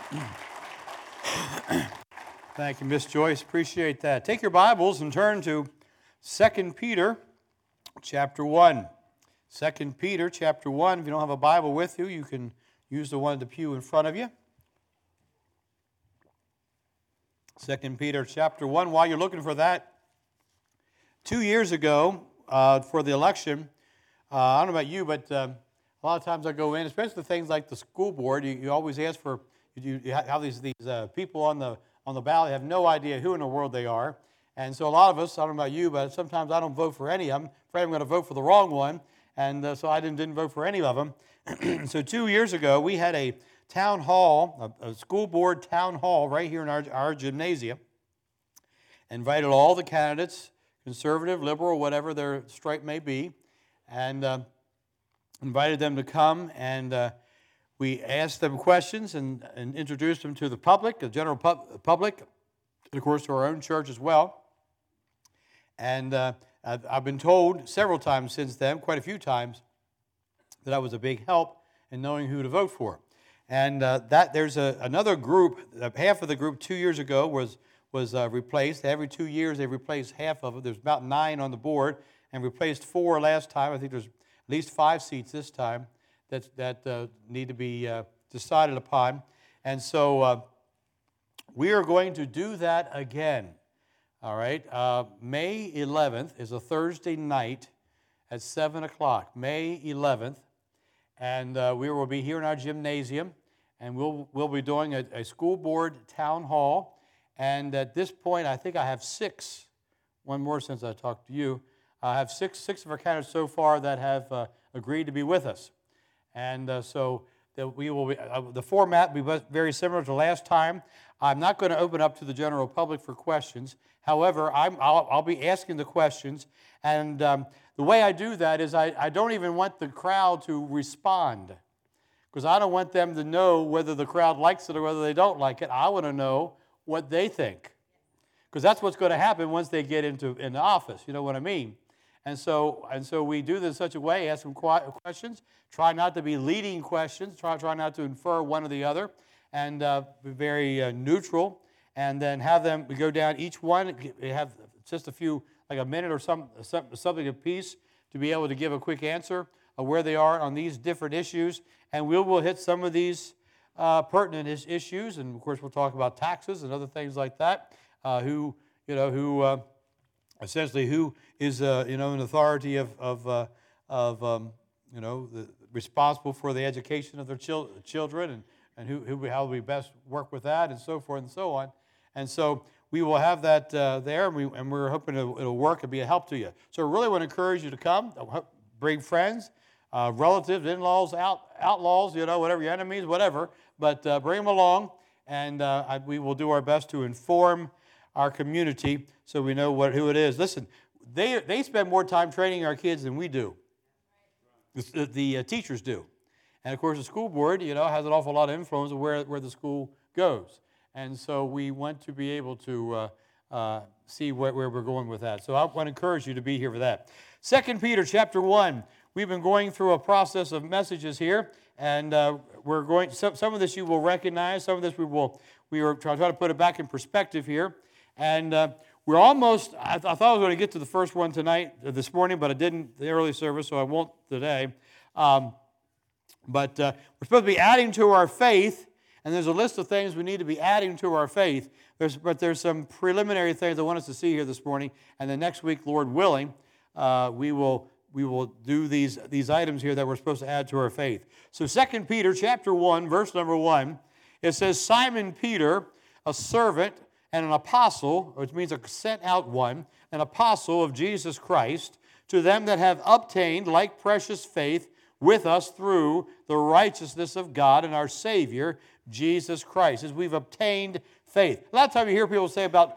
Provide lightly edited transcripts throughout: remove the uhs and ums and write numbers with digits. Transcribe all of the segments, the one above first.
Thank you, Miss Joyce. Appreciate that. Take your Bibles and turn to 2 Peter chapter 1. 2 Peter chapter 1. If you don't have a Bible with you, you can use the one in the pew in front of you. 2 Peter chapter 1. While you're looking for that, 2 years ago for the election, I don't know about you, but a lot of times I go in, especially things like the school board, you always ask for, you have these people on the ballot, have no idea who in the world they are. And so a lot of us, I don't know about you, but sometimes I don't vote for any of them. Afraid I'm going to vote for the wrong one. And so I didn't vote for any of them. So 2 years ago, we had a town hall, a school board town hall right here in our gymnasium. Invited all the candidates, conservative, liberal, whatever their stripe may be, and invited them to come, and we asked them questions and introduced them to the public, the general public, and of course to our own church as well. And I've been told several times since then, quite a few times, that I was a big help in knowing who to vote for. And that there's another group, half of the group 2 years ago was replaced. Every 2 years they replace half of it. There's about 9 on the board, and replaced 4 last time. I think there's at least 5 seats this time that need to be decided upon. And so we are going to do that again. All right. May 11th is a Thursday night at 7 o'clock. May 11th. And we will be here in our gymnasium, and we'll be doing a school board town hall. And at this point, I think I have 6. One more since I talked to you. I have six of our candidates so far that have agreed to be with us. And so that we will be, the format will be very similar to last time. I'm not going to open up to the general public for questions. However, I'll be asking the questions. And the way I do that is I don't even want the crowd to respond, because I don't want them to know whether the crowd likes it or whether they don't like it. I want to know what they think, because that's what's going to happen once they get into office. You know what I mean? And so we do this in such a way, ask them questions, try not to be leading questions, try not to infer one or the other, and be very neutral, and then have them, we go down each one, have just a few, like a minute or something apiece to be able to give a quick answer of where they are on these different issues, and we will hit some of these pertinent issues, and of course we'll talk about taxes and other things like that, who is an authority of responsible for the education of their children, and how we best work with that, and so forth and so on. And so we will have that there, and we're hoping it'll work and be a help to you. So I really want to encourage you to come, bring friends, relatives, in-laws, outlaws, whatever, your enemies, whatever, but bring them along, and we will do our best to inform our community so we know who it is. Listen, they spend more time training our kids than we do. The teachers do. And of course the school board, has an awful lot of influence of where the school goes. And so we want to be able to see where we're going with that. So I want to encourage you to be here for that. 2 Peter chapter 1. We've been going through a process of messages here, and we're going. Some of this you will recognize. Some of this we are trying to put it back in perspective here. And we're almost, I thought I was going to get to the first one this morning, but I didn't, the early service, so I won't today. But we're supposed to be adding to our faith, and there's a list of things we need to be adding to our faith. But there's some preliminary things I want us to see here this morning, and then next week, Lord willing, we will do these items here that we're supposed to add to our faith. So 2 Peter chapter 1, verse number 1, it says, Simon Peter, a servant and an apostle, which means a sent out one, an apostle of Jesus Christ, to them that have obtained like precious faith with us through the righteousness of God and our Savior, Jesus Christ. As we've obtained faith. A lot of times you hear people say about,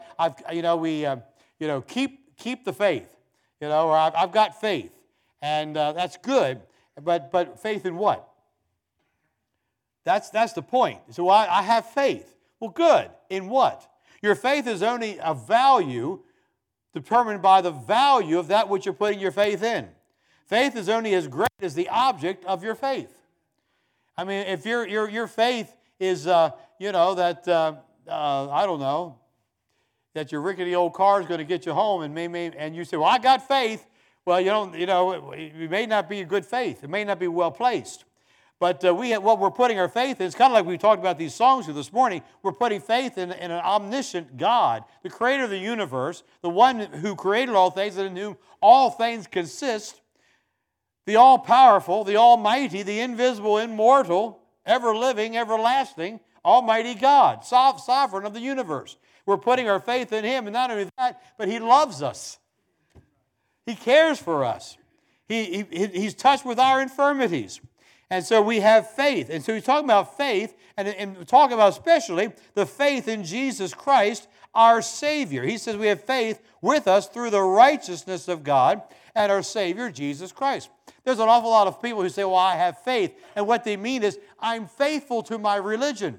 keep the faith, or I've got faith. And that's good, but faith in what? That's the point. So I have faith. Well, good. In what? Your faith is only a value determined by the value of that which you're putting your faith in. Faith is only as great as the object of your faith. I mean, if your faith is that, I don't know, that your rickety old car is going to get you home, and you say, well, I got faith. Well, it may not be a good faith. It may not be well placed. But what we're putting our faith in, it's kind of like we talked about these songs here this morning. We're putting faith in an omniscient God, the creator of the universe, the one who created all things and in whom all things consist, the all-powerful, the almighty, the invisible, immortal, ever-living, everlasting, almighty God, sovereign of the universe. We're putting our faith in Him, and not only that, but He loves us. He cares for us. He's touched with our infirmities. And so we have faith. And so he's talking about faith, and talking about especially the faith in Jesus Christ, our Savior. He says we have faith with us through the righteousness of God and our Savior, Jesus Christ. There's an awful lot of people who say, well, I have faith. And what they mean is, I'm faithful to my religion.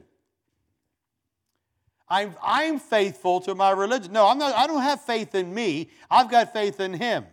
I'm faithful to my religion. No, I'm not. I don't have faith in me. I've got faith in Him.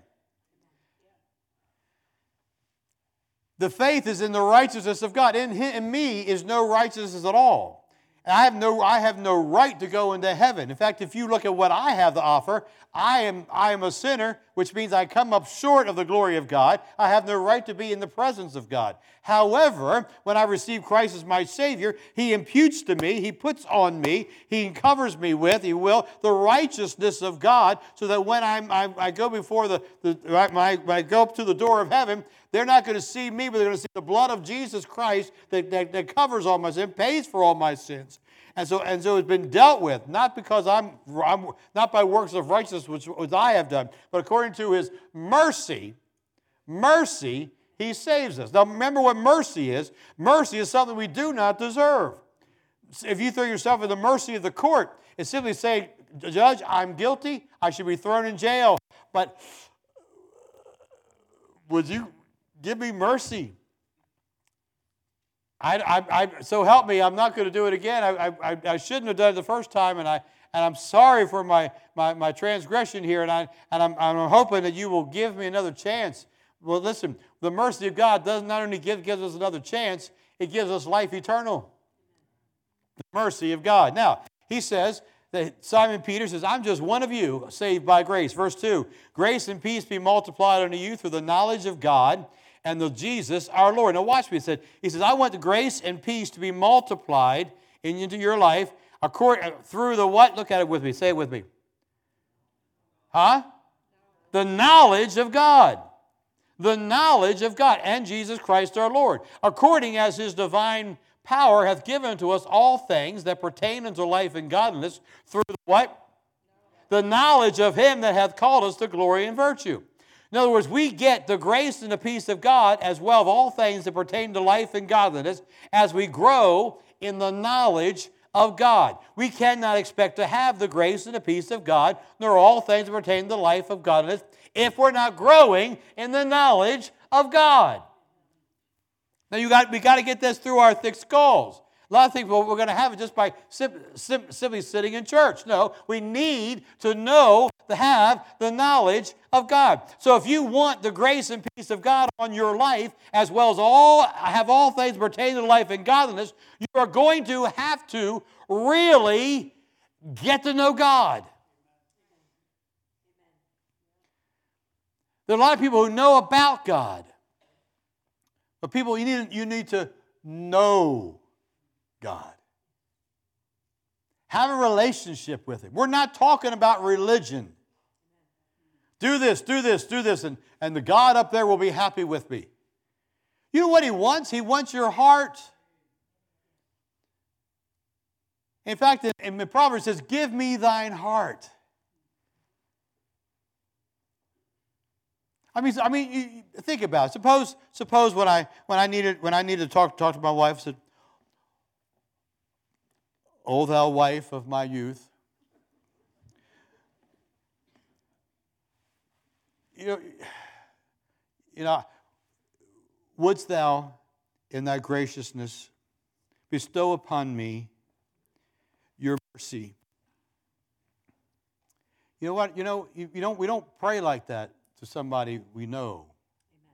The faith is in the righteousness of God. In me is no righteousness at all. And I have no right to go into heaven. In fact, if you look at what I have to offer, I am a sinner, which means I come up short of the glory of God. I have no right to be in the presence of God. However, when I receive Christ as my Savior, He imputes to me, He puts on me, He covers me with, He will, the righteousness of God, so that when I go before I go up to the door of heaven, they're not going to see me, but they're going to see the blood of Jesus Christ that covers all my sin, pays for all my sins. And so it's been dealt with, not because I'm not by works of righteousness which I have done, but according to His mercy, He saves us. Now remember what mercy is. Mercy is something we do not deserve. If you throw yourself in the mercy of the court, it's simply saying, Judge, I'm guilty, I should be thrown in jail, but would you give me mercy? So help me, I'm not going to do it again. I shouldn't have done it the first time, and I'm sorry for my transgression here, and I'm hoping that you will give me another chance. Well, listen, the mercy of God does not only gives us another chance, it gives us life eternal. The mercy of God. Now, he says that Simon Peter says, I'm just one of you, saved by grace. Verse 2, grace and peace be multiplied unto you through the knowledge of God and the Jesus our Lord. Now watch me. He says, I want the grace and peace to be multiplied into your life through the what? Look at it with me. Say it with me. Huh? The knowledge of God. The knowledge of God and Jesus Christ our Lord. According as His divine power hath given to us all things that pertain unto life and godliness through the what? The knowledge of Him that hath called us to glory and virtue. In other words, we get the grace and the peace of God as well of all things that pertain to life and godliness as we grow in the knowledge of God. We cannot expect to have the grace and the peace of God, nor all things that pertain to life of godliness, if we're not growing in the knowledge of God. Now we got to get this through our thick skulls. A lot of things we're going to have it just by simply sitting in church. No, we need to have the knowledge of God. So if you want the grace and peace of God on your life, as well as have all things pertaining to life and godliness, you are going to have to really get to know God. There are a lot of people who know about God. But people, you need to know God. Have a relationship with Him. We're not talking about religion. Do this, and the God up there will be happy with me. You know what He wants? He wants your heart. In fact, in Proverbs it says, give me thine heart. I mean, you think about it. Suppose when I needed to talk to my wife, I said, O thou wife of my youth, you know, wouldst thou in thy graciousness bestow upon me your mercy? You know what? We don't pray like that to somebody we know.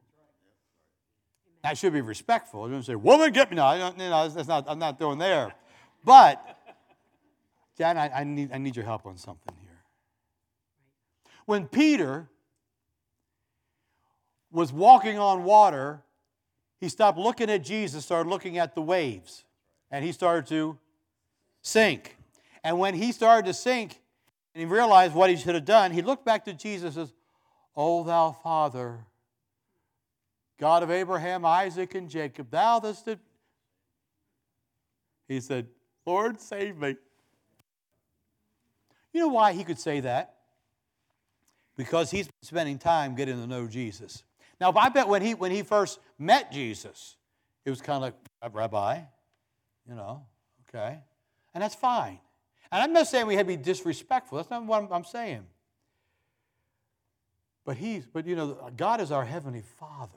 That should be respectful. You don't say, woman, get me. No, that's not, I'm not doing there. But, Jan, I need your help on something here. When Peter was walking on water, he stopped looking at Jesus, started looking at the waves, and he started to sink. And when he started to sink, and he realized what he should have done, he looked back to Jesus and says, O thou Father, God of Abraham, Isaac, and Jacob, thou dost... He said, Lord, save me. You know why he could say that? Because he's been spending time getting to know Jesus. Now, I bet when he first met Jesus, it was kind of like, Rabbi, okay. And that's fine. And I'm not saying we have to be disrespectful. That's not what I'm saying. But God is our Heavenly Father.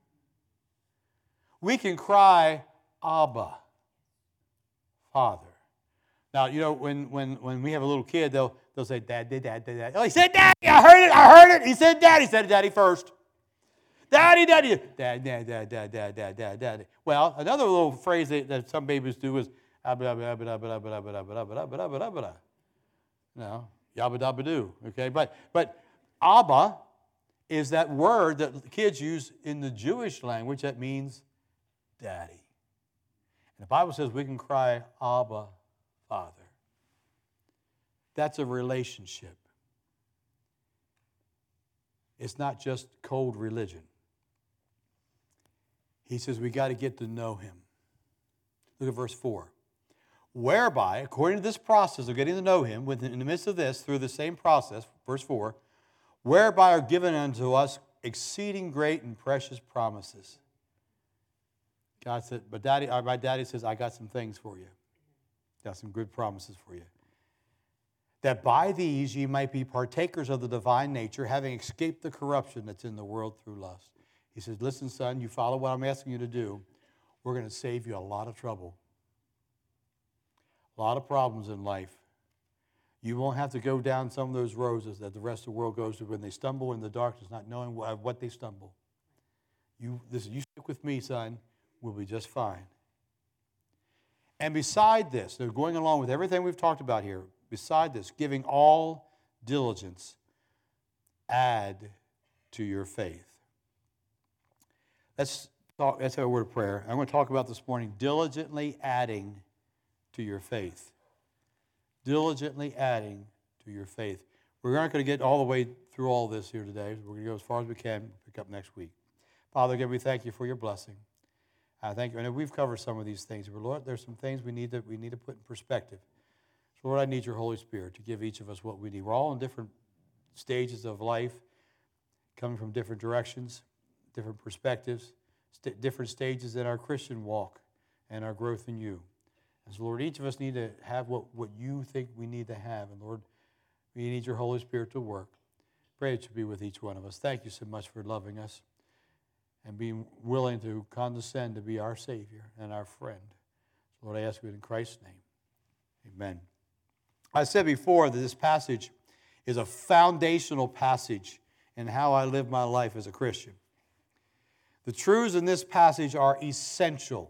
We can cry, Abba, Father. Now, when we have a little kid, they'll say, Dad, Dad, Dad. Oh, he said Daddy. I heard it. He said Daddy. He said Daddy first. Daddy, Daddy. Dad, Dad, Dad, Dad, Dad, Dad, Dad, Daddy. Well, another little phrase that some babies do is, yabba dabba doo. Okay, but Abba is that word that kids use in the Jewish language that means daddy. And the Bible says we can cry, Abba, Father. That's a relationship. It's not just cold religion. He says we got to get to know him. Look at verse 4. Whereby, according to this process of getting to know him, in the midst of this, through the same process, verse 4, whereby are given unto us exceeding great and precious promises. God said, but my daddy says, I got some things for you. Got some good promises for you. That by these ye might be partakers of the divine nature, having escaped the corruption that's in the world through lust. He says, listen, son, you follow what I'm asking you to do. We're going to save you a lot of trouble. A lot of problems in life. You won't have to go down some of those roads that the rest of the world goes through when they stumble in the darkness, not knowing what they stumble. You stick with me, son. We'll be just fine. And beside this, they're going along with everything we've talked about here, beside this, giving all diligence, add to your faith. Let's have a word of prayer. I'm going to talk about this morning, diligently adding to your faith. Diligently adding to your faith. We're not going to get all the way through all this here today. We're going to go as far as we can, pick up next week. Father, again, we thank you for your blessing. I thank you. And we've covered some of these things, but Lord, there's some things we need to put in perspective. So Lord, I need your Holy Spirit to give each of us what we need. We're all in different stages of life, coming from different directions, different perspectives, different stages in our Christian walk and our growth in you. And so, Lord, each of us need to have what you think we need to have. And, Lord, we need your Holy Spirit to work. Pray it should be with each one of us. Thank you so much for loving us and being willing to condescend to be our Savior and our friend. So, Lord, I ask you in Christ's name. Amen. I said before that this passage is a foundational passage in how I live my life as a Christian. The truths in this passage are essential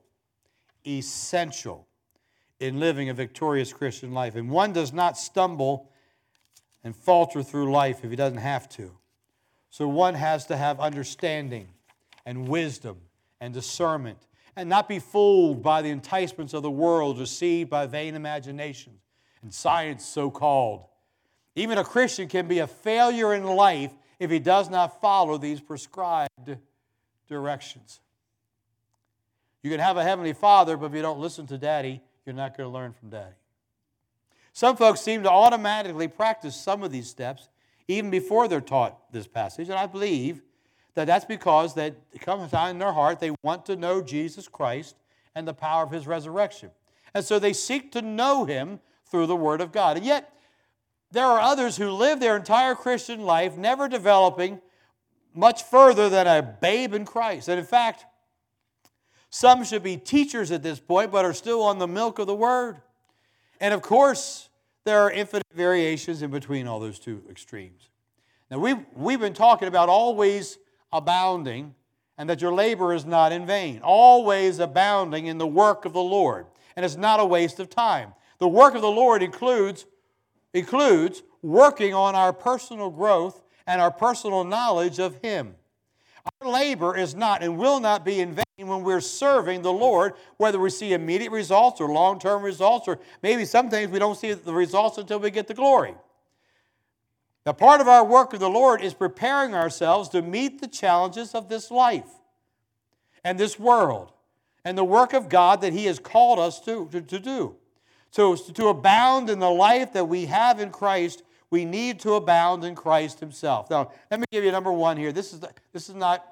in living a victorious Christian life. And one does not stumble and falter through life if he doesn't have to. So one has to have understanding and wisdom and discernment and not be fooled by the enticements of the world, deceived by vain imaginations and science so-called. Even a Christian can be a failure in life if he does not follow these prescribed directions. You can have a Heavenly Father, but if you don't listen to Daddy, you're not going to learn from Daddy. Some folks seem to automatically practice some of these steps even before they're taught this passage, and I believe that that's because that it comes out in their heart they want to know Jesus Christ and the power of His resurrection. And so they seek to know Him through the Word of God. And yet, there are others who live their entire Christian life never developing much further than a babe in Christ. And in fact, some should be teachers at this point, but are still on the milk of the Word. And of course, there are infinite variations in between all those two extremes. Now, we've been talking about always abounding and that your labor is not in vain. Always abounding in the work of the Lord. and it's not a waste of time. The work of the Lord includes working on our personal growth and our personal knowledge of Him. Our labor is not and will not be in vain when we're serving the Lord, whether we see immediate results or long-term results, or maybe some things we don't see the results until we get the glory. Now, part of our work of the Lord is preparing ourselves to meet the challenges of this life and this world and the work of God that He has called us to do. So to abound in the life that we have in Christ, we need to abound in Christ Himself. Now, let me give you number one here. This is not.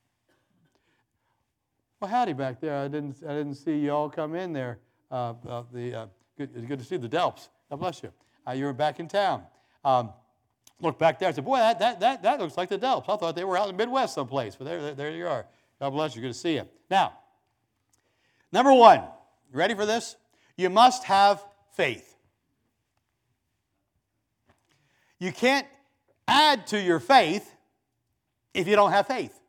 Well, howdy back there. I didn't see you all come in there. Good to see the Delps. God bless you. You were back in town. Look back there. I said, boy, that looks like the Delps. I thought they were out in the Midwest someplace, but there you are. God bless you. Good to see you. Now, number one. You ready for this? You must have faith. You can't add to your faith if you don't have faith.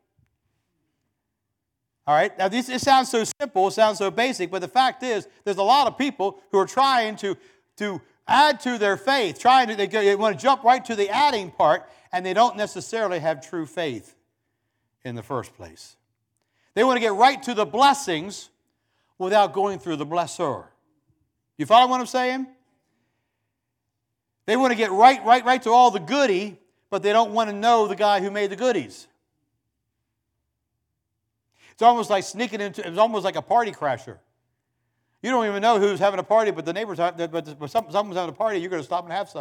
All right? Now, it sounds so simple, it sounds so basic, but the fact is, there's a lot of people who are trying to add to their faith, they want to jump right to the adding part, and they don't necessarily have true faith in the first place. They want to get right to the blessings without going through the blesser. You follow what I'm saying? They want to get right to all the goody, but they don't want to know the guy who made the goodies. It's almost like it's almost like a party crasher. You don't even know who's having a party, but the neighbors but someone's having a party, you're going to stop and have some.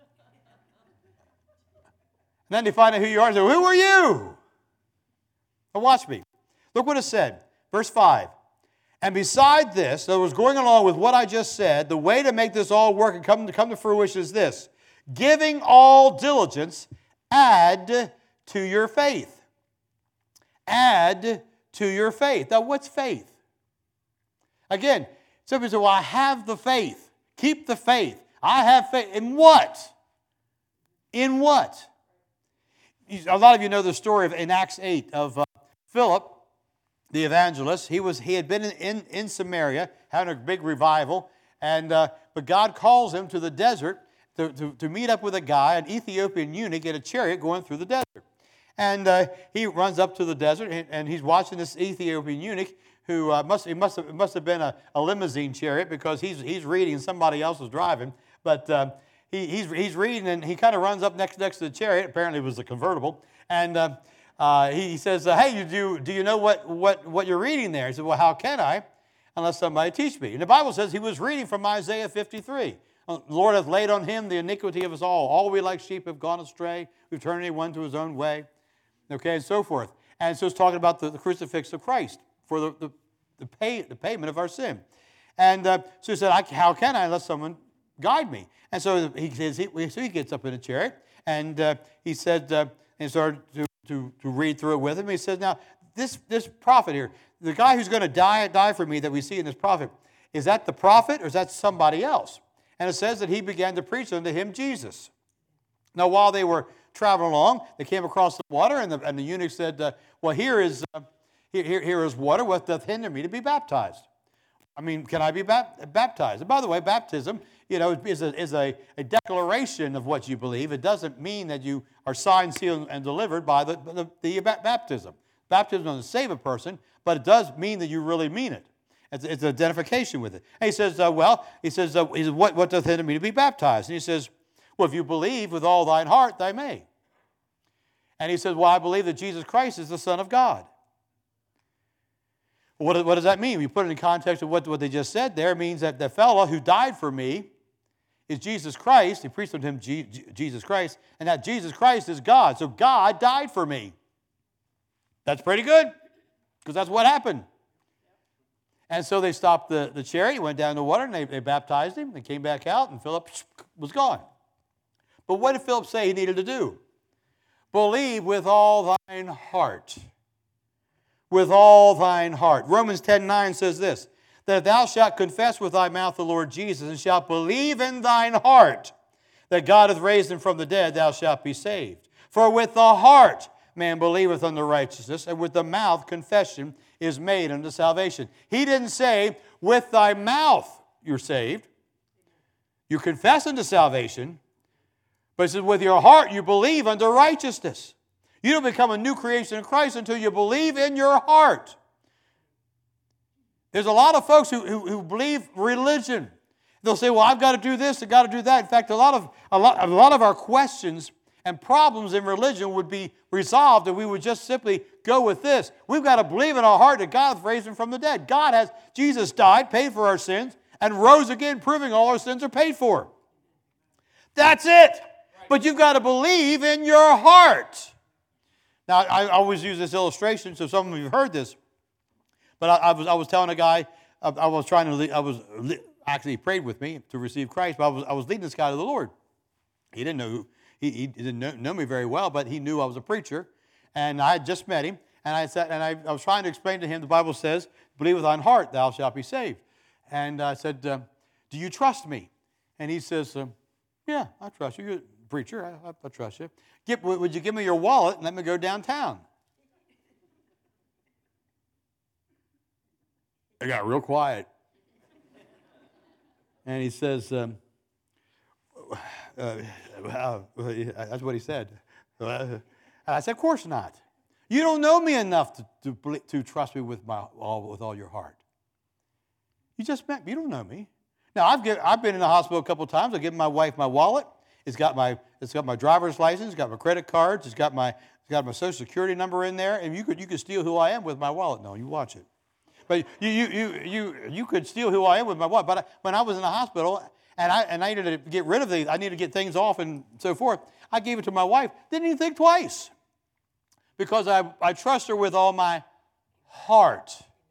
And then they find out who you are and say, who are you? Now watch me. Look what it said. Verse 5. And beside this, that was going along with what I just said, the way to make this all work and come to fruition is this. Giving all diligence, add to your faith. Add to your faith. Now, what's faith? Again, somebody says, well, I have the faith. Keep the faith. I have faith. In what? In what? A lot of you know the story in Acts 8 of Philip, the evangelist. He had been in Samaria having a big revival, but God calls him to the desert to meet up with a guy, an Ethiopian eunuch, in a chariot going through the desert. And he runs up to the desert, and he's watching this Ethiopian eunuch who must have been a limousine chariot, because he's reading and somebody else is driving. But he's reading, and he kind of runs up next to the chariot. Apparently it was a convertible, and he says, hey, do you know what you're reading there? He said, well, how can I unless somebody teach me? And the Bible says he was reading from Isaiah 53. The Lord hath laid on him the iniquity of us all. All we like sheep have gone astray. We've turned anyone to his own way. Okay, and so forth. And so it's talking about the crucifix of Christ for the payment of our sin. And so he said, how can I unless someone guide me? And so he gets up in a chariot, and he said, and started to read through it with him. He says, now, this prophet here, the guy who's going to die for me that we see in this prophet, is that the prophet or is that somebody else? And it says that he began to preach unto him Jesus. Now, while they were traveling along, they came across the water, and the eunuch said, well, here is water. What doth hinder me to be baptized? I mean, can I be baptized? And by the way, baptism, is a declaration of what you believe. It doesn't mean that you are signed, sealed, and delivered by the baptism. Baptism doesn't save a person, but it does mean that you really mean it. It's an identification with it. And he says, what doth hinder me to be baptized? And he says, well, if you believe with all thine heart, thy may. And he says, well, I believe that Jesus Christ is the Son of God. What does that mean? We put it in context of what they just said there. It means that the fellow who died for me is Jesus Christ. He preached unto him Jesus Christ. And that Jesus Christ is God. So God died for me. That's pretty good, because that's what happened. And so they stopped the chariot, went down to the water, and they baptized him. They came back out, and Philip was gone. But what did Philip say he needed to do? Believe with all thine heart. With all thine heart. Romans 10:9 says this, that if thou shalt confess with thy mouth the Lord Jesus, and shalt believe in thine heart that God hath raised him from the dead, thou shalt be saved. For with the heart man believeth unto righteousness, and with the mouth confession is made unto salvation. He didn't say, with thy mouth you're saved. You confess unto salvation. But it says, with your heart you believe unto righteousness. You don't become a new creation in Christ until you believe in your heart. There's a lot of folks who believe religion. They'll say, well, I've got to do this, I've got to do that. In fact, a lot of our questions and problems in religion would be resolved if we would just simply go with this. We've got to believe in our heart that God has raised him from the dead. Jesus died, paid for our sins, and rose again, proving all our sins are paid for. That's it. But you've got to believe in your heart. Now, I always use this illustration, so some of you have heard this. But I was telling a guy, actually he prayed with me to receive Christ, but I was leading this guy to the Lord. He didn't know he didn't know me very well, but he knew I was a preacher, and I had just met him, and I was trying to explain to him the Bible says, "Believe with thine heart, thou shalt be saved." And I said, "Do you trust me?" And he says, "Yeah, I trust you. You're a preacher. I trust you. Would you give me your wallet and let me go downtown?" I got real quiet. And he says, that's what he said. And I said, of course not. You don't know me enough to trust me with all your heart. You just met me. You don't know me. Now, I've been in the hospital a couple of times. I've given my wife my wallet. It's got my driver's license. It's got my credit cards. It's got my Social Security number in there. And you could steal who I am with my wallet. No, you watch it. But you could steal who I am with my wallet. But when I was in the hospital and I needed to get rid of these, I needed to get things off and so forth, I gave it to my wife. Didn't even think twice. Because I trust her with all my heart.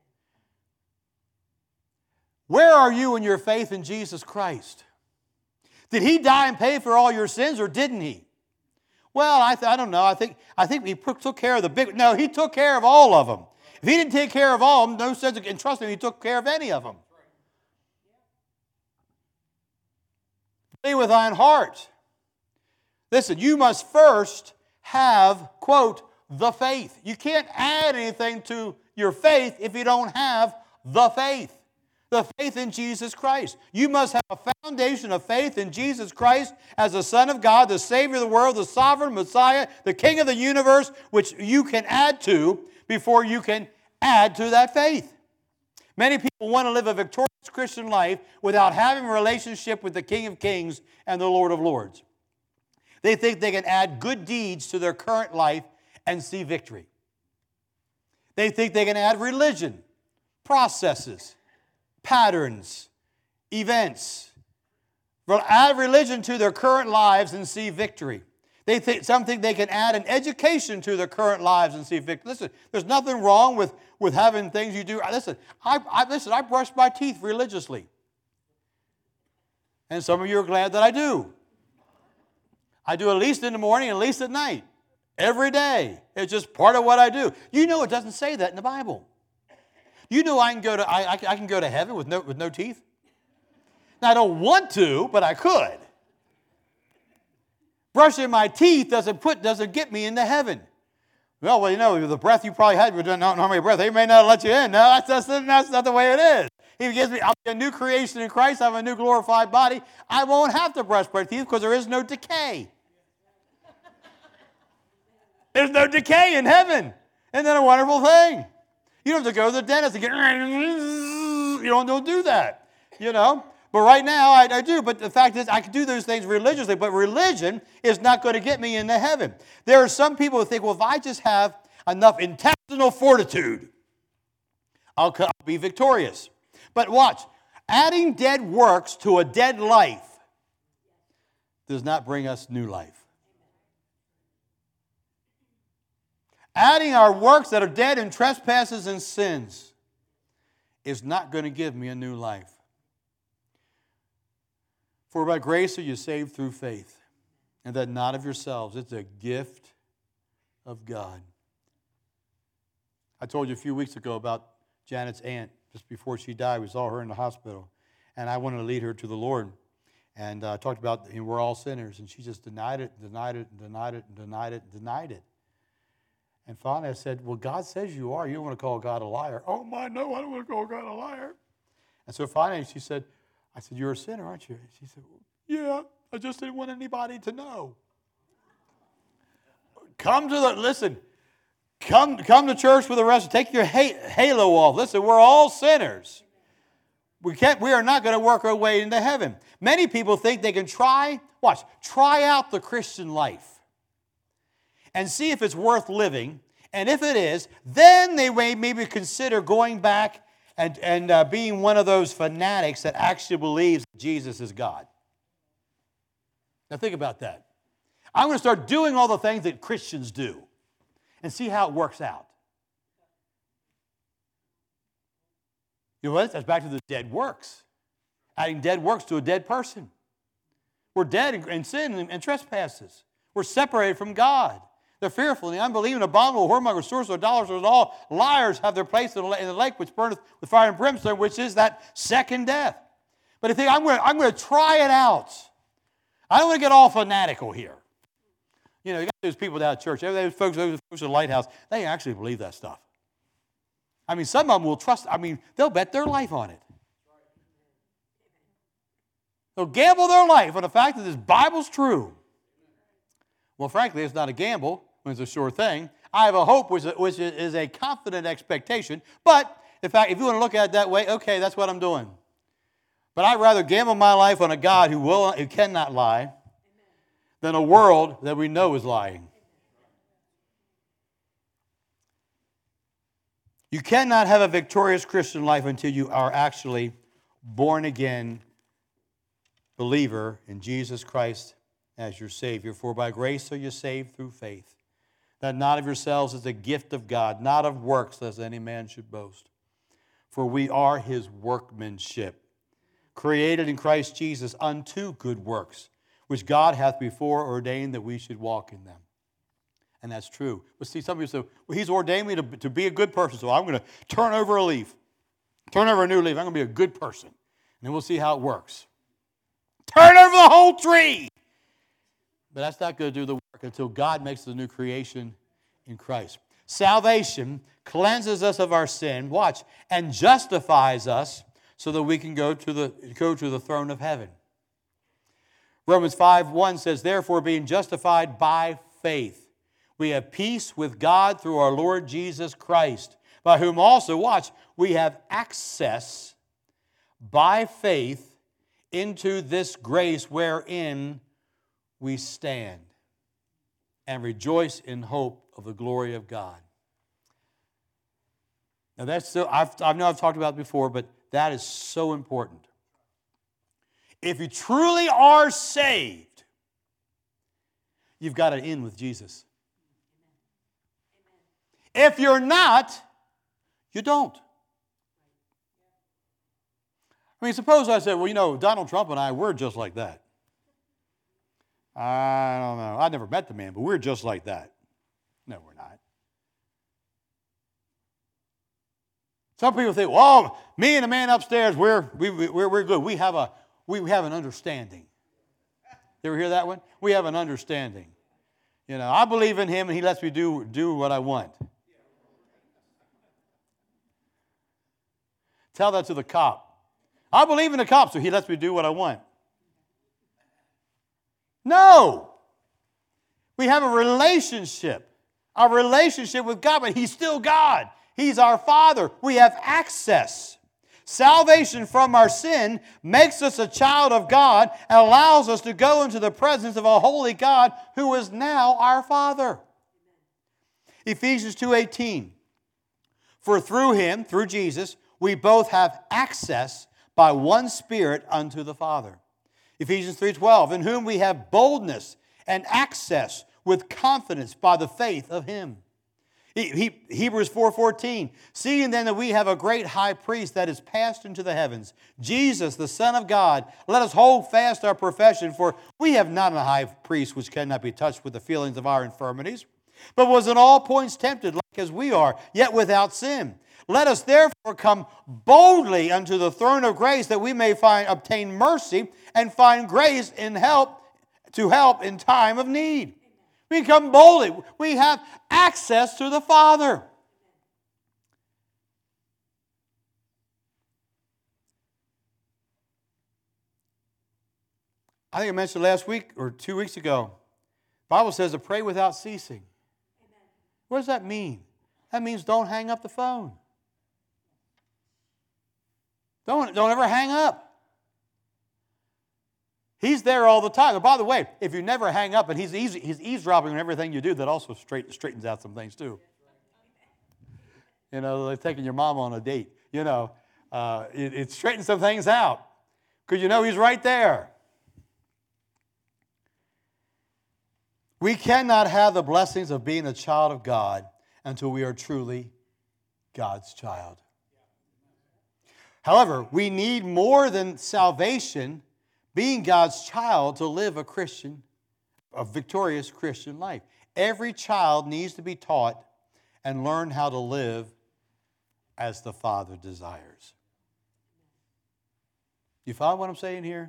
Where are you in your faith in Jesus Christ? Did he die and pay for all your sins, or didn't he? Well, I don't know. I think he took care of the big. No, he took care of all of them. If he didn't take care of all of them, no sense in trusting him. He took care of any of them. Believe with thine heart. Listen, you must first have, quote, the faith. You can't add anything to your faith if you don't have the faith. The faith in Jesus Christ. You must have a foundation of faith in Jesus Christ as the Son of God, the Savior of the world, the sovereign Messiah, the King of the universe, which you can add to before you can add to that faith. Many people want to live a victorious Christian life without having a relationship with the King of Kings and the Lord of Lords. They think they can add good deeds to their current life and see victory. They think they can add religion, processes, patterns, events. Add religion to their current lives and see victory. Some think they can add an education to their current lives and see victory. Listen, there's nothing wrong with having things you do. Listen, I brush my teeth religiously. And some of you are glad that I do. I do at least in the morning, at least at night. Every day. It's just part of what I do. You know it doesn't say that in the Bible. You know I can go to heaven with no teeth? Now, I don't want to, but I could. Brushing my teeth doesn't get me into heaven. Well, you know, the breath you probably had, you don't know how many breath. They may not let you in. No, that's not the way it is. He gives me, I'll be a new creation in Christ. I have a new glorified body. I won't have to brush my teeth because there is no decay. There's no decay in heaven. Isn't that a wonderful thing? You don't have to go to the dentist and get, you don't do that, you know. But right now, I do. But the fact is, I can do those things religiously. But religion is not going to get me into heaven. There are some people who think, well, if I just have enough intestinal fortitude, I'll be victorious. But watch. Adding dead works to a dead life does not bring us new life. Adding our works that are dead in trespasses and sins is not going to give me a new life. For by grace are you saved through faith, and that not of yourselves. It's a gift of God. I told you a few weeks ago about Janet's aunt. Just before she died, we saw her in the hospital, and I wanted to lead her to the Lord. And I talked about we're all sinners, and she just denied it. And finally I said, well, God says you are. You don't want to call God a liar. Oh, my, no, I don't want to call God a liar. And so finally I said, you're a sinner, aren't you? She said, yeah, I just didn't want anybody to know. Come to church with the rest. Take your halo off. Listen, we're all sinners. We are not going to work our way into heaven. Many people think they can try out the Christian life and see if it's worth living. And if it is, then they may maybe consider going back and being one of those fanatics that actually believes Jesus is God. Now think about that. I'm going to start doing all the things that Christians do and see how it works out. You know what? That's back to the dead works. Adding dead works to a dead person. We're dead in sin and trespasses. We're separated from God. The fearful, the unbelieving, abominable, whoremonger, sorcerer, idolaters, all liars have their place in the lake which burneth with fire and brimstone, which is that second death. But if you think, I'm going to try it out. I don't want to get all fanatical here. You know, you got those people down at church, those folks at the Lighthouse, they actually believe that stuff. I mean, some of them will trust, they'll bet their life on it. They'll gamble their life on the fact that this Bible's true. Well, frankly, it's not a gamble when it's a sure thing. I have a hope which is a confident expectation. But, in fact, if you want to look at it that way, okay, that's what I'm doing. But I'd rather gamble my life on a God who cannot lie than a world that we know is lying. You cannot have a victorious Christian life until you are actually born again believer in Jesus Christ as your Savior. For by grace are you saved through faith, that not of yourselves is a gift of God, not of works, lest any man should boast. For we are His workmanship, created in Christ Jesus unto good works, which God hath before ordained that we should walk in them. And that's true. But see, some people say, well, He's ordained me to be a good person, so I'm going to turn over a leaf. Turn over a new leaf. I'm going to be a good person. And then we'll see how it works. Turn over the whole tree. But that's not going to do the work until God makes the new creation in Christ. Salvation cleanses us of our sin, watch, and justifies us so that we can go to the throne of heaven. Romans 5:1 says, therefore, being justified by faith, we have peace with God through our Lord Jesus Christ, by whom also, watch, we have access by faith into this grace wherein we stand and rejoice in hope of the glory of God. Now that's so, I know I've talked about it before, but that is so important. If you truly are saved, you've got an in with Jesus. If you're not, you don't. Suppose I said, well, Donald Trump and I, we're just like that. I don't know. I've never met the man, but we're just like that. No, we're not. Some people think, well, me and the man upstairs, we're good. We have an understanding. You ever hear that one? We have an understanding. I believe in him and he lets me do what I want. Tell that to the cop. I believe in the cop, so he lets me do what I want. No. We have a relationship with God, but He's still God. He's our Father. We have access. Salvation from our sin makes us a child of God and allows us to go into the presence of a holy God who is now our Father. Ephesians 2:18. For through Him, through Jesus, we both have access by one Spirit unto the Father. Ephesians 3:12, in whom we have boldness and access with confidence by the faith of Him. Hebrews 4:14, seeing then that we have a great high priest that is passed into the heavens, Jesus, the Son of God, let us hold fast our profession, for we have not a high priest which cannot be touched with the feelings of our infirmities, but was in all points tempted like as we are, yet without sin. Let us therefore come boldly unto the throne of grace, that we may obtain mercy and find grace to help in time of need. We come boldly. We have access to the Father. I think I mentioned last week or 2 weeks ago, the Bible says to pray without ceasing. Amen. What does that mean? That means don't hang up the phone. Don't ever hang up. He's there all the time. And by the way, if you never hang up and he's eavesdropping on everything you do, that also straightens out some things too. You know, like taking your mom on a date. You know, it straightens some things out because you know he's right there. We cannot have the blessings of being a child of God until we are truly God's child. However, we need more than salvation, being God's child, to live a victorious Christian life. Every child needs to be taught and learn how to live as the Father desires. You follow what I'm saying here?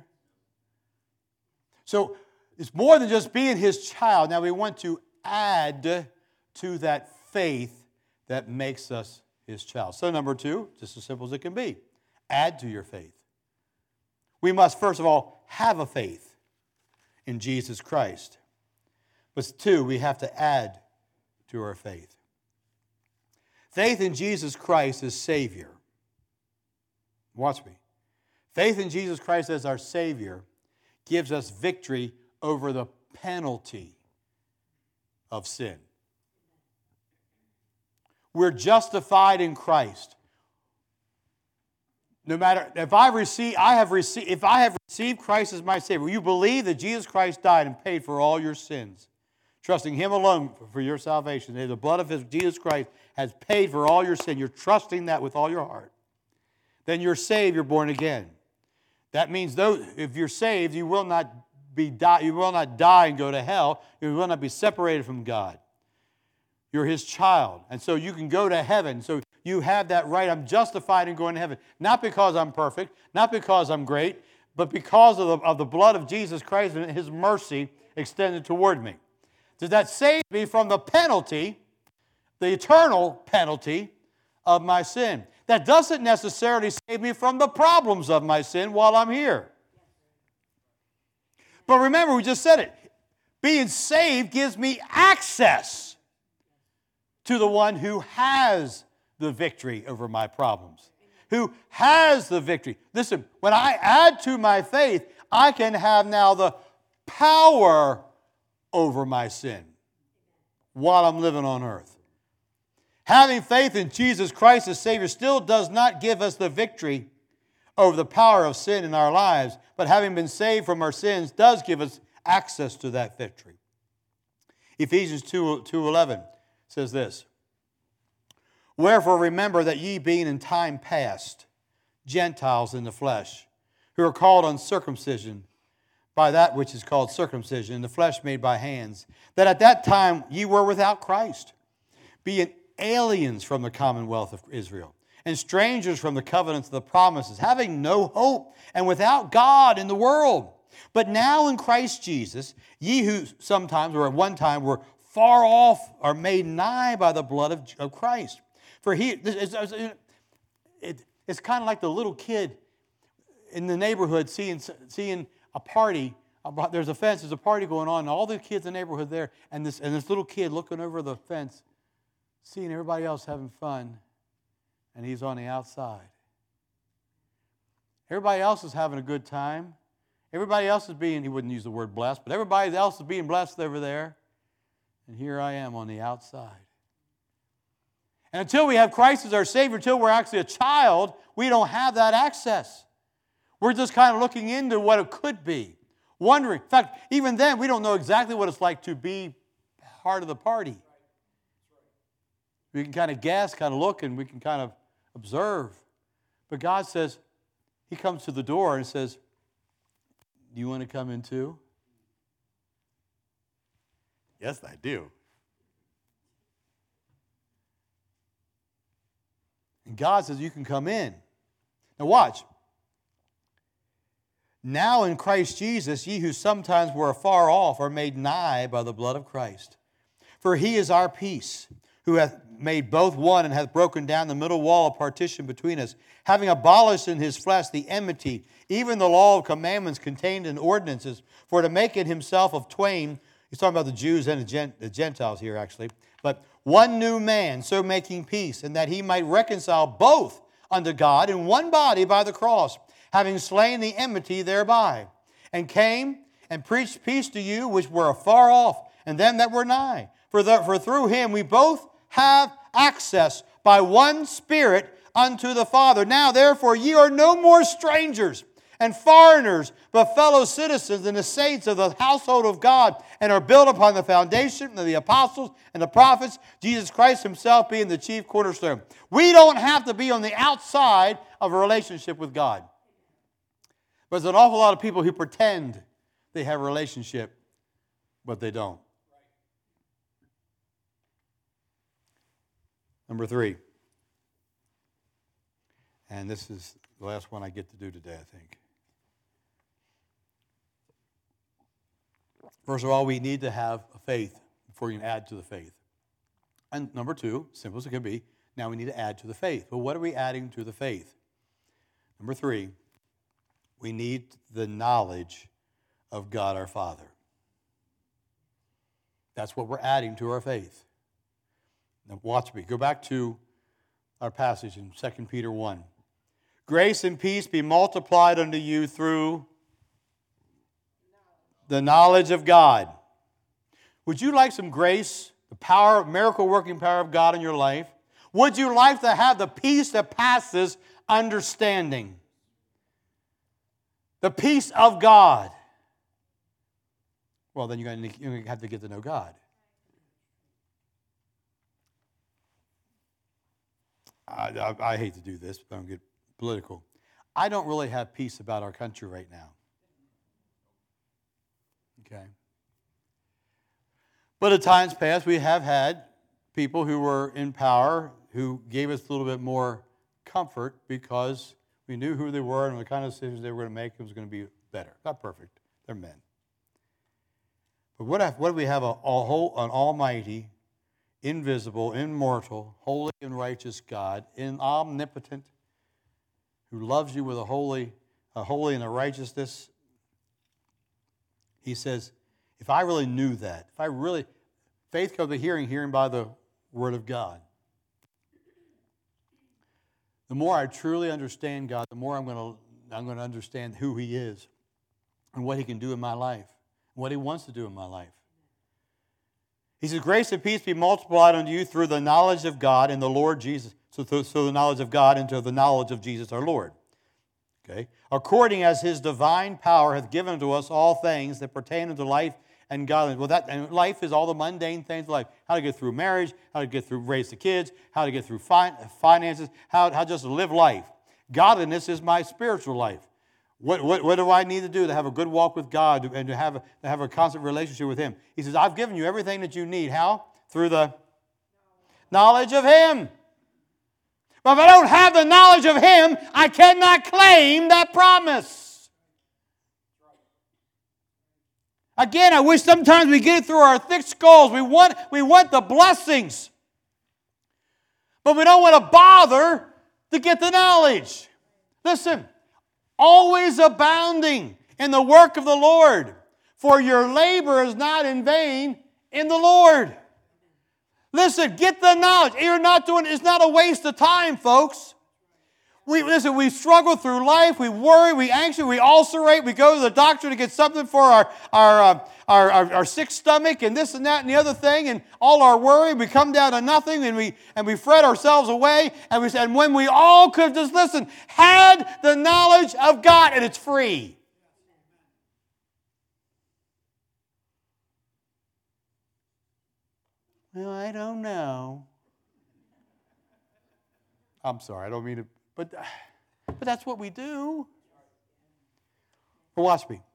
So, it's more than just being His child. Now we want to add to that faith that makes us His child. So number 2, just as simple as it can be, add to your faith. We must first of all have a faith in Jesus Christ. But 2, we have to add to our faith. Faith in Jesus Christ as Savior. Watch me. Faith in Jesus Christ as our Savior gives us victory over the penalty of sin. We're justified in Christ. No matter if I have received Christ as my Savior, you believe that Jesus Christ died and paid for all your sins, trusting Him alone for your salvation. The blood of Jesus Christ has paid for all your sin. You're trusting that with all your heart. Then you're saved. You're born again. That means if you're saved, you will not die and go to hell. You will not be separated from God. You're His child. And so you can go to heaven. So you have that right. I'm justified in going to heaven. Not because I'm perfect, not because I'm great, but because of the blood of Jesus Christ and His mercy extended toward me. Does that save me from the penalty, the eternal penalty of my sin? That doesn't necessarily save me from the problems of my sin while I'm here. But remember, we just said it. Being saved gives me access to the one who has the victory over my problems, who has the victory. Listen, when I add to my faith, I can have now the power over my sin while I'm living on earth. Having faith in Jesus Christ as Savior still does not give us the victory over the power of sin in our lives, but having been saved from our sins does give us access to that victory. Ephesians 2:11 says this, "Wherefore remember that ye being in time past Gentiles in the flesh, who are called uncircumcision by that which is called circumcision, in the flesh made by hands, that at that time ye were without Christ, being aliens from the commonwealth of Israel, and strangers from the covenants of the promises, having no hope, and without God in the world. But now in Christ Jesus, ye who sometimes or at one time were far off are made nigh by the blood of Christ. For it's kind of like the little kid in the neighborhood seeing a party. There's a fence, there's a party going on, and all the kids in the neighborhood there, and this little kid looking over the fence, seeing everybody else having fun, and he's on the outside. Everybody else is having a good time. Everybody else is being, he wouldn't use the word blessed, but everybody else is being blessed over there. And here I am on the outside. And until we have Christ as our Savior, until we're actually a child, we don't have that access. We're just kind of looking into what it could be, wondering. In fact, even then, we don't know exactly what it's like to be part of the party. We can kind of guess, kind of look, and we can kind of observe. But God says, He comes to the door and says, "Do you want to come in too?" Yes, I do. And God says, you can come in. Now watch. Now in Christ Jesus, ye who sometimes were afar off are made nigh by the blood of Christ. For he is our peace, who hath made both one, and hath broken down the middle wall of partition between us, having abolished in his flesh the enmity, even the law of commandments contained in ordinances, for to make it himself of twain. He's talking about the Jews and the Gentiles here, actually. But one new man, so making peace, and that he might reconcile both unto God in one body by the cross, having slain the enmity thereby, and came and preached peace to you which were afar off, and them that were nigh. For through him we both have access by one Spirit unto the Father. Now therefore ye are no more strangers and foreigners, but fellow citizens and the saints of the household of God, and are built upon the foundation of the apostles and the prophets, Jesus Christ himself being the chief cornerstone. We don't have to be on the outside of a relationship with God. But there's an awful lot of people who pretend they have a relationship, but they don't. Number 3. And this is the last one I get to do today, I think. First of all, we need to have a faith before you can add to the faith. And number 2, simple as it can be, now we need to add to the faith. But what are we adding to the faith? Number 3, we need the knowledge of God our Father. That's what we're adding to our faith. Now watch me. Go back to our passage in 2 Peter 1. Grace and peace be multiplied unto you through the knowledge of God. Would you like some grace, the power, miracle-working power of God in your life? Would you like to have the peace that passes understanding? The peace of God. Well, then you're going to have to get to know God. I hate to do this, but I don't get political. I don't really have peace about our country right now. Okay. But at times past, we have had people who were in power who gave us a little bit more comfort because we knew who they were and the kind of decisions they were going to make was going to be better. Not perfect. They're men. But what do we have? An almighty, invisible, immortal, holy and righteous God, omnipotent, who loves you with a holy and a righteousness. He says, if I really knew that, faith comes by hearing by the Word of God. The more I truly understand God, the more I'm going to understand who He is and what He can do in my life, and what He wants to do in my life. He says, grace and peace be multiplied unto you through the knowledge of God and the Lord Jesus. So the knowledge of God into the knowledge of Jesus our Lord. Okay? According as His divine power hath given unto us all things that pertain unto life and godliness. Well, and life is all the mundane things of life. How to get through marriage, how to get through raise the kids, how to get through finances, how just to live life. Godliness is my spiritual life. What do I need to do to have a good walk with God and to have a constant relationship with Him? He says, I've given you everything that you need. How? Through the knowledge of Him. But if I don't have the knowledge of Him, I cannot claim that promise. Again, I wish sometimes we get it through our thick skulls. We want the blessings. But we don't want to bother to get the knowledge. Listen, always abounding in the work of the Lord, for your labor is not in vain in the Lord. Listen, get the knowledge. It's not a waste of time, folks. We struggle through life, we worry, we anxious, we ulcerate, we go to the doctor to get something for our sick stomach and this and that and the other thing, and all our worry, we come down to nothing and we fret ourselves away, and when we all could just had the knowledge of God, and it's free. Well, I don't know. I'm sorry, I don't mean to. But that's what we do. Well, watch me.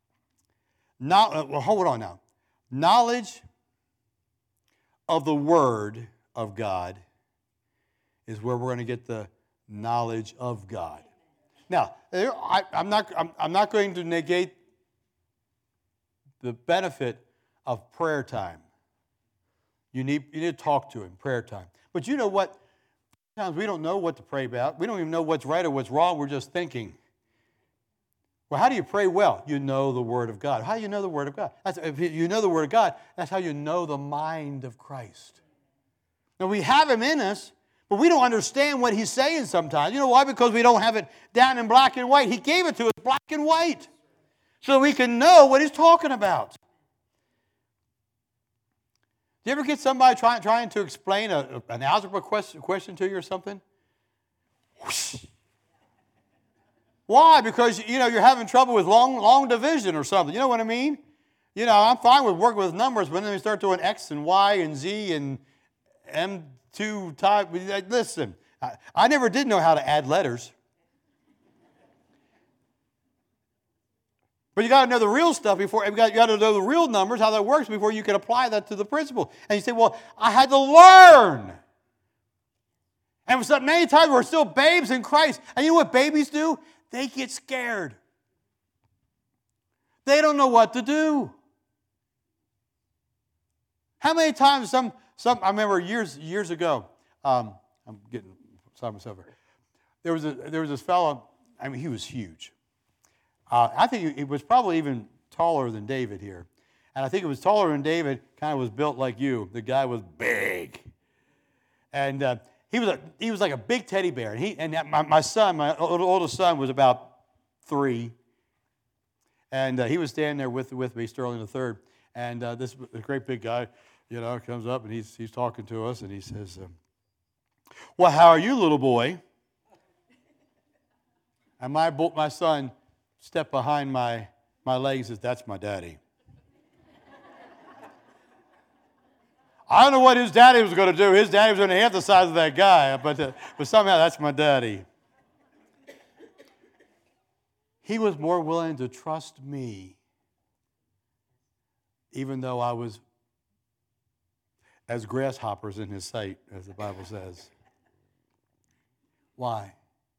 Hold on now. Knowledge of the Word of God is where we're going to get the knowledge of God. Now, I'm not going to negate the benefit of prayer time. You need to talk to him, prayer time. But you know what? Sometimes we don't know what to pray about. We don't even know what's right or what's wrong. We're just thinking. Well, how do you pray well? You know the Word of God. How do you know the Word of God? If you know the Word of God, that's how you know the mind of Christ. Now, we have him in us, but we don't understand what he's saying sometimes. You know why? Because we don't have it down in black and white. He gave it to us black and white so we can know what he's talking about. Do you ever get somebody trying to explain an algebra question to you or something? Whoosh. Why? Because you're having trouble with long division or something. You know what I mean? I'm fine with working with numbers, but then we start doing X and Y and Z and M2 type. Listen, I never did know how to add letters. But you got to know the real stuff before. You got to know the real numbers, how that works, before you can apply that to the principle. And you say, "Well, I had to learn." And many times we're still babes in Christ. And you know what babies do? They get scared. They don't know what to do. How many times I remember years ago. I'm getting beside myself here. There was this fellow. I mean, he was huge. I think he was probably even taller than David here. And I think it was taller than David, kind of was built like you. The guy was big. And he was like a big teddy bear. And my son, my oldest son, was about 3. And he was standing there with me, Sterling III. And this great big guy, comes up and he's talking to us. And he says, "Well, how are you, little boy?" And my son stepped behind my leg and says, "That's my daddy." I don't know what his daddy was going to do. His daddy was going to half the size of that guy, but somehow that's my daddy. He was more willing to trust me, even though I was as grasshoppers in his sight, as the Bible says. Why?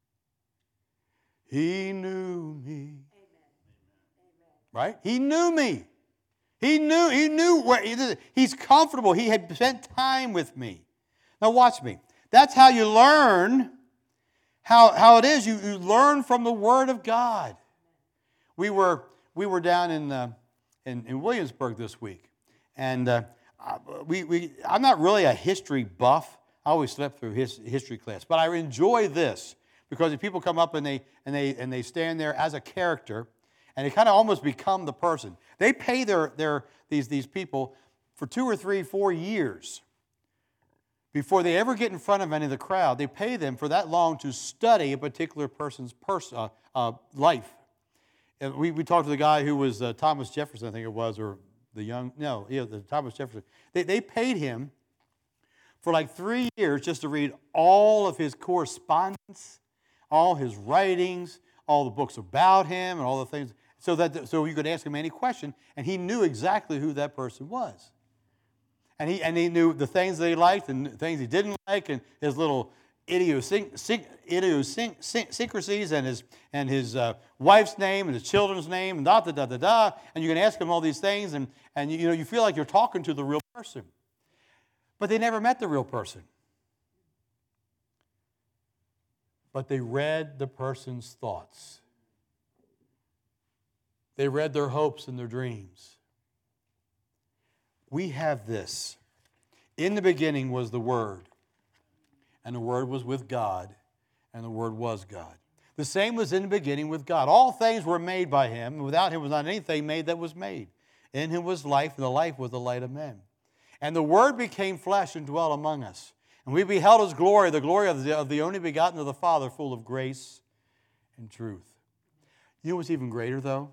He knew me. Right? He knew me. He knew where he's comfortable. He had spent time with me. Now watch me. That's how you learn how it is. You learn from the Word of God. We were down in Williamsburg this week, and I'm not really a history buff. I always slept through history class, but I enjoy this because if people come up and they stand there as a character. And they kind of almost become the person. They pay these people for 2 or 3, 4 years before they ever get in front of any of the crowd. They pay them for that long to study a particular person's life. And we talked to the guy who was Thomas Jefferson, I think it was, or the Thomas Jefferson. They paid him for like 3 years just to read all of his correspondence, all his writings, all the books about him, and all the things. So you could ask him any question, and he knew exactly who that person was. And he knew the things that he liked and the things he didn't like, and his little idiosyncrasies, and his wife's name and his children's name, and da-da-da-da-da. And you can ask him all these things, and you feel like you're talking to the real person. But they never met the real person. But they read the person's thoughts. They read their hopes and their dreams. We have this. In the beginning was the Word, and the Word was with God, and the Word was God. The same was in the beginning with God. All things were made by Him, and without Him was not anything made that was made. In Him was life, and the life was the light of men. And the Word became flesh and dwelt among us. And we beheld His glory, the glory of the only begotten of the Father, full of grace and truth. You know what's even greater, though?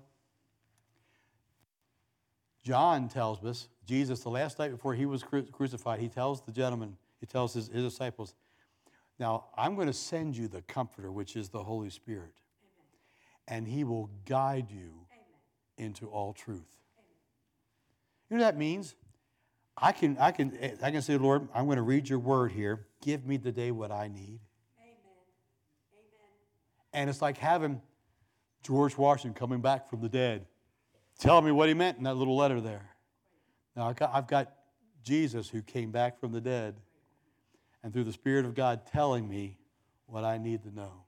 John tells us, Jesus, the last night before He was crucified, He tells his disciples, "Now, I'm going to send you the Comforter, which is the Holy Spirit, and He will guide you into all truth." You know what that means? I can say, "Lord, I'm going to read your word here. Give me today what I need." And it's like having George Washington coming back from the dead, telling me what he meant in that little letter there. Now, I've got Jesus who came back from the dead, and through the Spirit of God telling me what I need to know.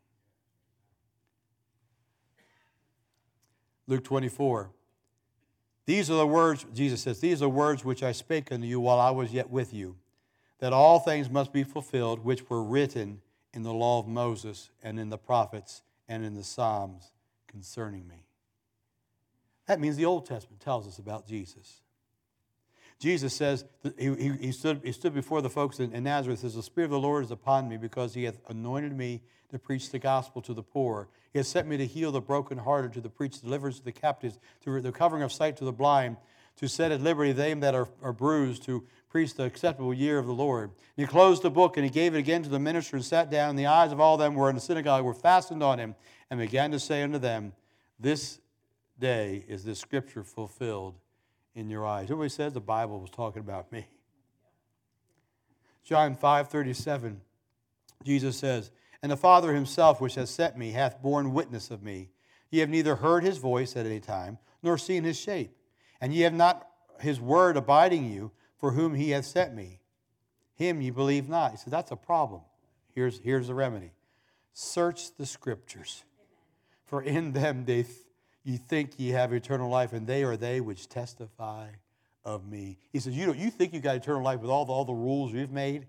Luke 24. These are the words, Jesus says, these are the words which I spake unto you while I was yet with you, that all things must be fulfilled which were written in the law of Moses and in the prophets and in the Psalms concerning me. That means the Old Testament tells us about Jesus. Jesus says, he stood before the folks in Nazareth, says, the Spirit of the Lord is upon me because he hath anointed me to preach the gospel to the poor. He has sent me to heal the brokenhearted, to preach deliverance to the captives, to the recovering of sight to the blind, to set at liberty them that are bruised, to preach the acceptable year of the Lord. And he closed the book, and he gave it again to the minister, and sat down, and the eyes of all them who were in the synagogue were fastened on him, and began to say unto them, this day is this scripture fulfilled in your eyes. Everybody says the Bible was talking about me. John 5:37, Jesus says, and the Father himself which has sent me hath borne witness of me. Ye have neither heard his voice at any time, nor seen his shape. And ye have not his word abiding in you, for whom he hath sent me. Him ye believe not. He said, that's a problem. Here's the remedy. Search the Scriptures, for in them ye think ye have eternal life, and they are they which testify of me. He says, you think you got eternal life with all the rules you've made?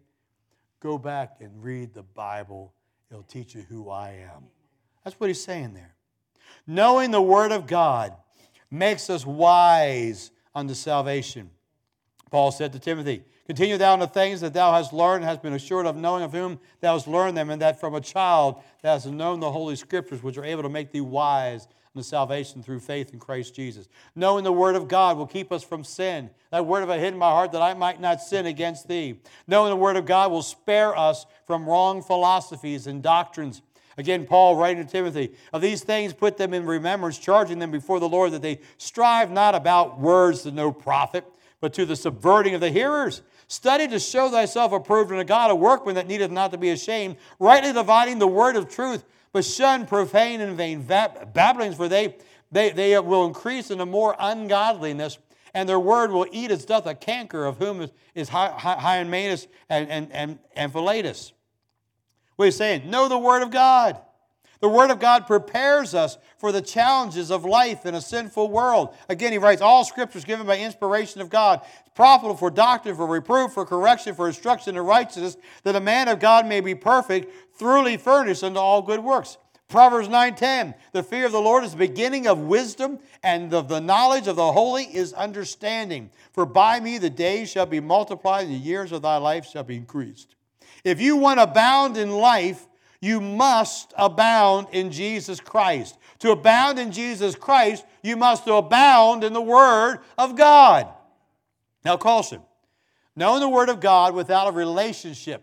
Go back and read the Bible. It'll teach you who I am. That's what he's saying there. Knowing the Word of God makes us wise unto salvation. Paul said to Timothy, continue thou in the things that thou hast learned, and hast been assured of, knowing of whom thou hast learned them, and that from a child thou hast known the Holy Scriptures, which are able to make thee wise unto salvation through faith in Christ Jesus. Knowing the Word of God will keep us from sin. That word have I hid in my heart that I might not sin against thee. Knowing the Word of God will spare us from wrong philosophies and doctrines. Again, Paul writing to Timothy, of these things put them in remembrance, charging them before the Lord that they strive not about words to no profit, but to the subverting of the hearers. Study to show thyself approved unto God, a workman that needeth not to be ashamed, rightly dividing the word of truth, but shun profane and vain babblings, for they will increase into more ungodliness, and their word will eat as doth a canker, of whom is Hymenaeus and Philetus. What he's saying, know the Word of God. The Word of God prepares us for the challenges of life in a sinful world. Again, he writes, all Scripture is given by inspiration of God. It's profitable for doctrine, for reproof, for correction, for instruction in righteousness, that a man of God may be perfect, thoroughly furnished unto all good works. Proverbs 9:10, the fear of the Lord is the beginning of wisdom, and of the knowledge of the holy is understanding. For by me the days shall be multiplied, and the years of thy life shall be increased. If you want to abound in life, you must abound in Jesus Christ. To abound in Jesus Christ, you must abound in the Word of God. Now, caution. Knowing the Word of God without a relationship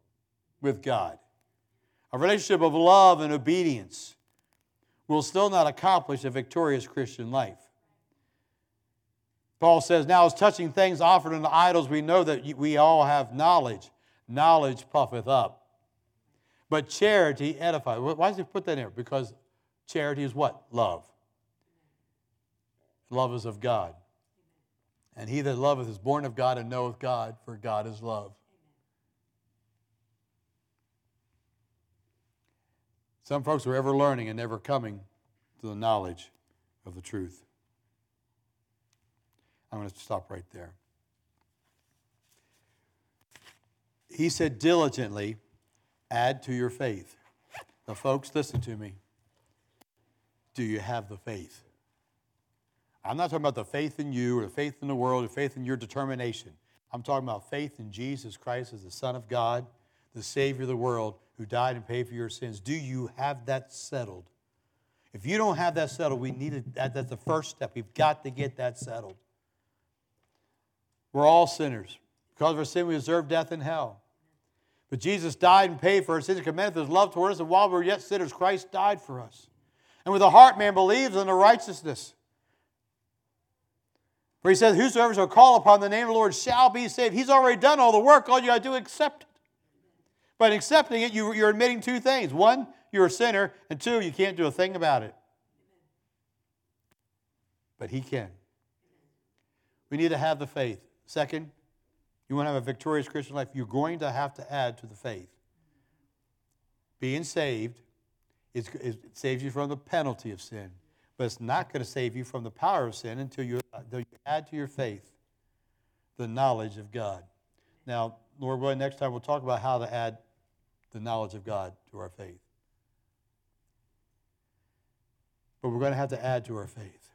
with God, a relationship of love and obedience, will still not accomplish a victorious Christian life. Paul says, now as touching things offered unto idols, we know that we all have knowledge. Knowledge puffeth up, but charity edifies. Why does he put that in there? Because charity is what? Love. Love is of God. And he that loveth is born of God and knoweth God, for God is love. Some folks are ever learning and never coming to the knowledge of the truth. I'm going to stop right there. He said, diligently add to your faith. Now, folks, listen to me. Do you have the faith? I'm not talking about the faith in you or the faith in the world or faith in your determination. I'm talking about faith in Jesus Christ as the Son of God, the Savior of the world, who died and paid for your sins. Do you have that settled? If you don't have that settled, we need that's the first step. We've got to get that settled. We're all sinners. Because of our sin, we deserve death and hell. But Jesus died and paid for our sins and commendeth his love toward us, and while we were yet sinners, Christ died for us. And with the heart man believes unto righteousness. For he says, whosoever shall call upon the name of the Lord shall be saved. He's already done all the work. All you got to do is accept it. But in accepting it, you're admitting two things. One, you're a sinner, and 2, you can't do a thing about it. But he can. We need to have the faith. Second, you want to have a victorious Christian life, you're going to have to add to the faith. Being saved it saves you from the penalty of sin, but it's not going to save you from the power of sin until you add to your faith the knowledge of God. Now, Lord willing, next time we'll talk about how to add the knowledge of God to our faith. But we're going to have to add to our faith.